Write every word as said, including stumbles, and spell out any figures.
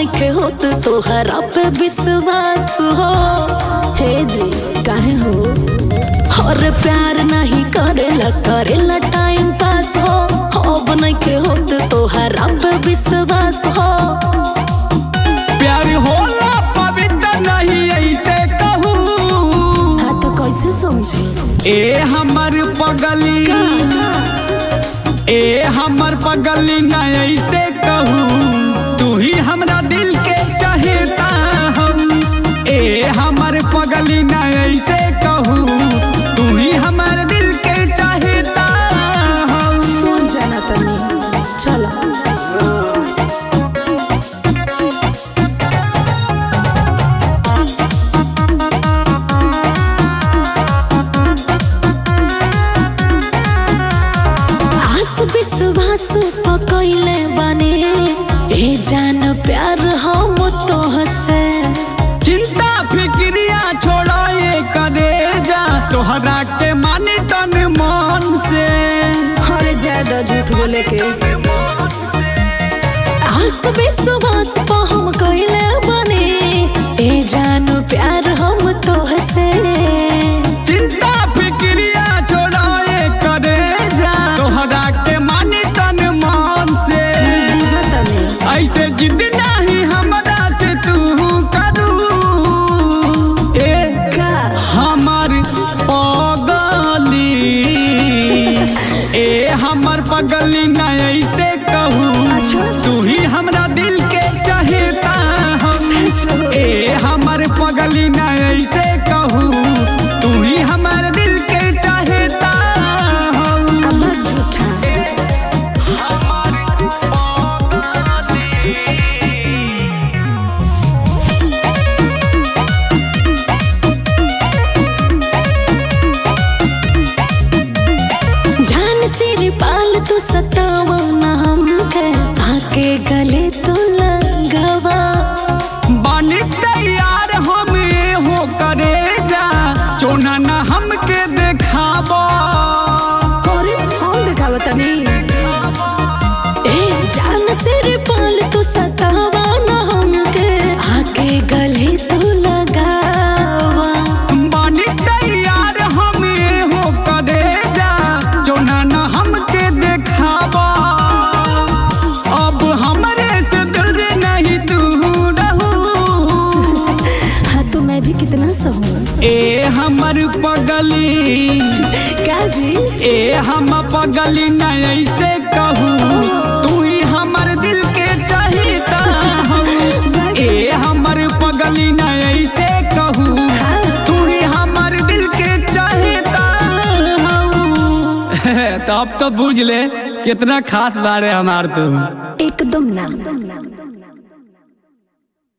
नइखे होत तोहरा पे विश्वास हो। हे जी काहे हो और प्यार नहीं करेला करेला टाइम पास हो। अब नइखे होत तोहरा पे विश्वास हो। प्यार होला पवित्र नहीं ऐसे कहूँ। हाँ तो कैसे समझी ए हमर पगली ए हमर पगली ना ऐसे कहूँ। तू ही हमरा दिल के चाहता हम। ए हमर पगली ना ऐसे कहूँ। तू ही हमर दिल के चाहता हम। सुन जाना तनी चलो विश्वास पकइले बने ए जान प्यार हम तोहसे। चिंता फिक्रिया छोड़ा ये करे जा तोहरा के माने तन मन से। हर ज्यादा झूठ बोले के आस विश्वास पर हम कइले बने ए जान प्यार हम तोहसे। चिंता फिक्रिया छोड़ा ये करे जा तोहरा के माने तन मन से। ऐसे जिद नहीं हमरा से तू करू। ए का हमर पगली ए हमर पगली ना ऐसे कहूँ। अच्छा तू ही हमरा दिल के चाहता हम। ए हमर पगली ना ऐसे कहूँ। तू ही हमर दिल के चाहता हम। अमर झूठा जान तेरे पाल तू सतावा ना हमके आके गले तो लगावा। बानी तैयार हम हो करे जा चोना ना हमके देखाबो। अरे कौन दिखावा तनी ए जान तेरे पाल तू सतावा ना हमके आके गले तो लगावा। बानी तैयार हम हो करे जा चोना ना हमके देखाबो। अब हमरे से दूर नहीं तू रहू। हाँ तो मैं भी कितना सहूँ ए हमर पगली क्या जी ए हम पगली ना ऐसे कहूँ। तू ही हमर दिल के चाहता हम। ए हमर पगली ना ऐसे कहूँ। तू ही हमर दिल के चाहता हम। तो अब तो बुझ ले कितना खास बारे हमार तू। एकदम ना।